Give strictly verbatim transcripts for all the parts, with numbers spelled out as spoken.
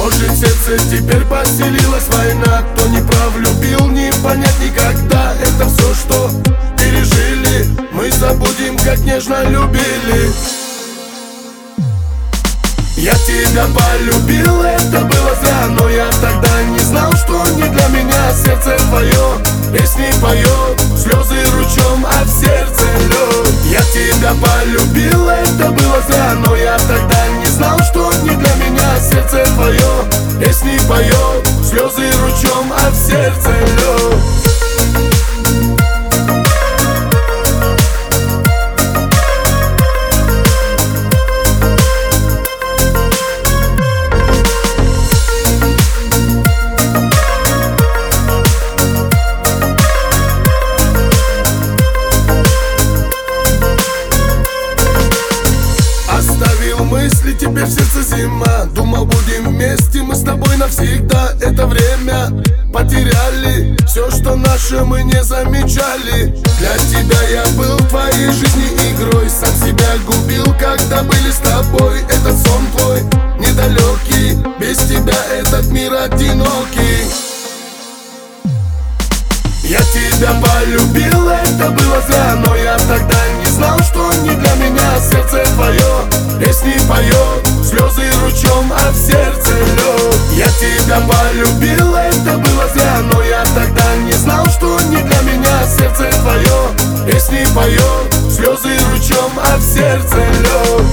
Может, в сердце теперь поселилась война. Кто не прав, любил, не понять никогда. Это все, что пережили, мы забудем, как нежно любили. Я тебя полюбил, это было зря, но я тогда не знал, что не для меня сердце твое. Песни поет, слезы ручьем, а в сердце лед. Я тебя полюбил, это было зря, но я тогда не знал, что не для меня сердце твое. Песни поет, слезы ручьем, а в сердце лед. Мысли, теперь в сердце зима. Думал, будем вместе, мы с тобой навсегда. Это время потеряли, все, что наше, мы не замечали. Для тебя я был в твоей жизни игрой, сам себя губил, когда были с тобой. Этот сон твой недалекий, без тебя этот мир одинокий. Я тебя полюбил, это было зря, но я тогда не знал, что не для меня сердце твое. Песни поет, слезы ручьем, а в сердце лед. Я тебя полюбил, это было зря, но я тогда не знал, что не для меня сердце твое. Песни поет, слезы ручьем, а в сердце лед.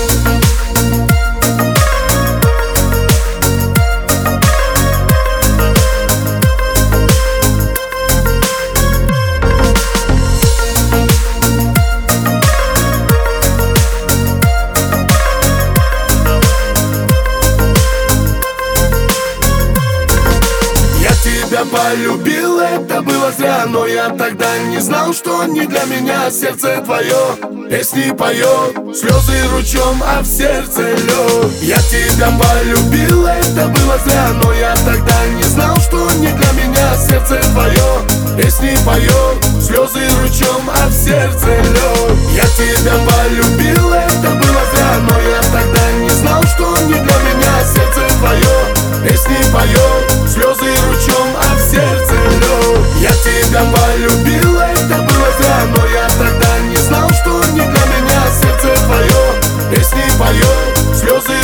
Я полюбил, это было зря, но я тогда не знал, что не для меня сердце твое. Песни поет, слезы ручьем, а в сердце лед. Я тебя полюбил, это было зря, но я тогда не знал, что не для меня сердце твое. Песни поет, слезы ручьем, а в сердце лед. Я тебя полюбил, это было зря, но я тогда не знал, что не для меня сердце твое. Песни поет, слезы ручьем, а в сердце лед. Я тебя полюбил, это было зря, но я тогда не знал, что не для меня сердце твое. Песни поет, слезы